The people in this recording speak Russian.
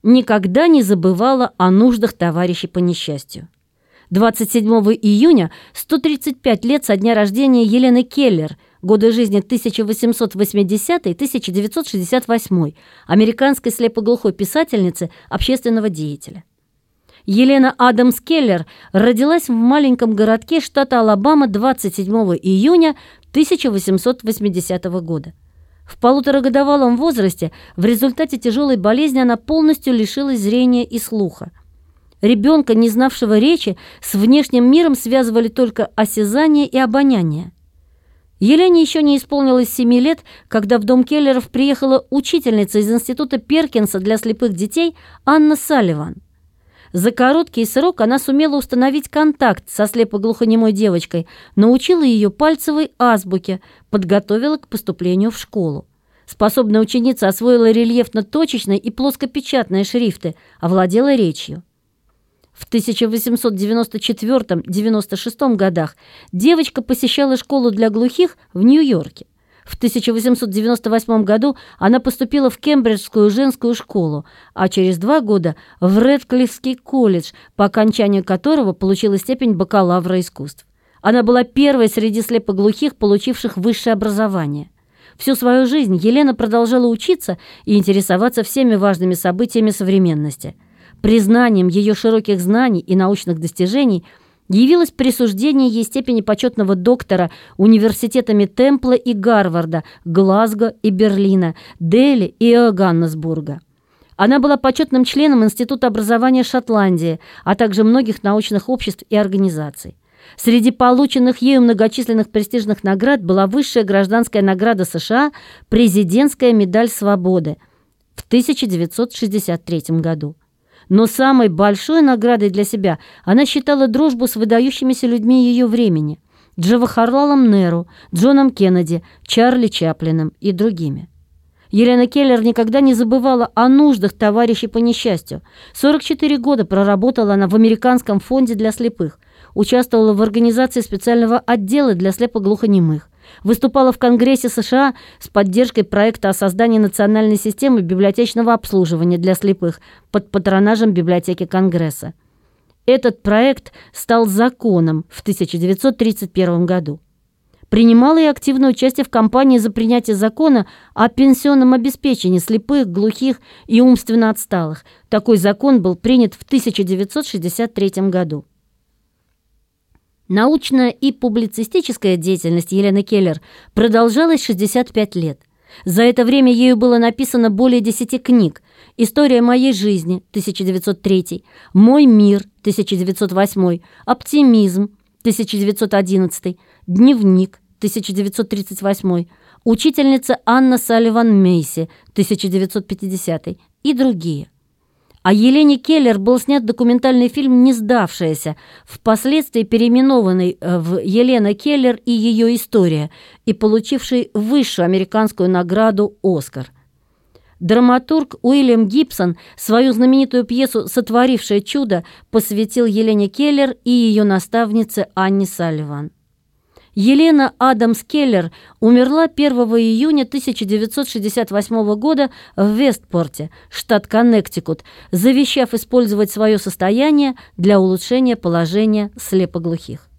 никогда не забывала о нуждах товарищей по несчастью. 27 июня 135 лет со дня рождения Елены Келлер, годы жизни 1880-1968, американской слепоглухой писательницы, общественного деятеля. Елена Адамс Келлер родилась в маленьком городке штата Алабама 27 июня 1880 года. В полуторагодовалом возрасте в результате тяжелой болезни она полностью лишилась зрения и слуха. Ребенка, не знавшего речи, с внешним миром связывали только осязание и обоняние. Елене еще не исполнилось 7 лет, когда в дом Келлеров приехала учительница из института Перкинса для слепых детей Анна Салливан. За короткий срок она сумела установить контакт со слепоглухонемой девочкой, научила ее пальцевой азбуке, подготовила к поступлению в школу. Способная ученица освоила рельефно-точечные и плоскопечатные шрифты, овладела речью. В 1894-96 годах девочка посещала школу для глухих в Нью-Йорке. В 1898 году она поступила в Кембриджскую женскую школу, а через 2 года в Рэдклиффский колледж, по окончанию которого получила степень бакалавра искусств. Она была первой среди слепоглухих, получивших высшее образование. Всю свою жизнь Елена продолжала учиться и интересоваться всеми важными событиями современности. Признанием ее широких знаний и научных достижений явилось присуждение ей степени почетного доктора университетами Темпла и Гарварда, Глазго и Берлина, Дели и Йоханнесбурга. Она была почетным членом Института образования Шотландии, а также многих научных обществ и организаций. Среди полученных ею многочисленных престижных наград была высшая гражданская награда США «Президентская медаль свободы» в 1963 году. Но самой большой наградой для себя она считала дружбу с выдающимися людьми ее времени – Джавахарлалом Неру, Джоном Кеннеди, Чарли Чаплином и другими. Елена Келлер никогда не забывала о нуждах товарищей по несчастью. 44 года проработала она в Американском фонде для слепых, участвовала в организации специального отдела для слепоглухонемых, выступала в Конгрессе США с поддержкой проекта о создании национальной системы библиотечного обслуживания для слепых под патронажем библиотеки Конгресса. Этот проект стал законом в 1931 году. Принимала и активное участие в кампании за принятие закона о пенсионном обеспечении слепых, глухих и умственно отсталых. Такой закон был принят в 1963 году. Научная и публицистическая деятельность Елены Келлер продолжалась 65 лет. За это время ею было написано более 10 книг: «История моей жизни» 1903, «Мой мир» 1908, «Оптимизм» 1911, «Дневник» 1938, «Учительница Анна Салливан Мейси» 1950 и другие. О Елене Келлер был снят документальный фильм «Не сдавшаяся», впоследствии переименованный в «Елена Келлер и ее история» и получивший высшую американскую награду «Оскар». Драматург Уильям Гибсон свою знаменитую пьесу «Сотворившее чудо» посвятил Елене Келлер и ее наставнице Анне Салливан. Елена Адамс Келлер умерла 1 июня 1968 года в Вестпорте, штат Коннектикут, завещав использовать свое состояние для улучшения положения слепоглухих.